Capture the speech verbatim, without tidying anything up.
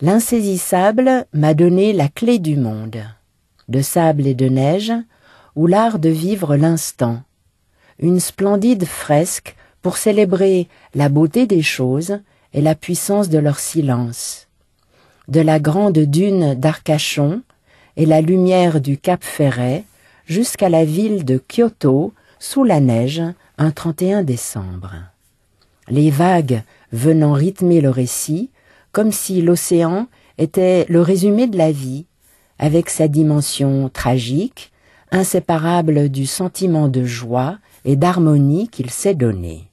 L'insaisissable m'a donné la clé du monde, de sable et de neige, ou l'art de vivre l'instant, une splendide fresque pour célébrer la beauté des choses et la puissance de leur silence, de la grande dune d'Arcachon et la lumière du Cap Ferret jusqu'à la ville de Kyoto sous la neige un trente et un décembre. Les vagues venant rythmer le récit, comme si l'océan était le résumé de la vie, avec sa dimension tragique, inséparable du sentiment de joie et d'harmonie qu'il s'est donné.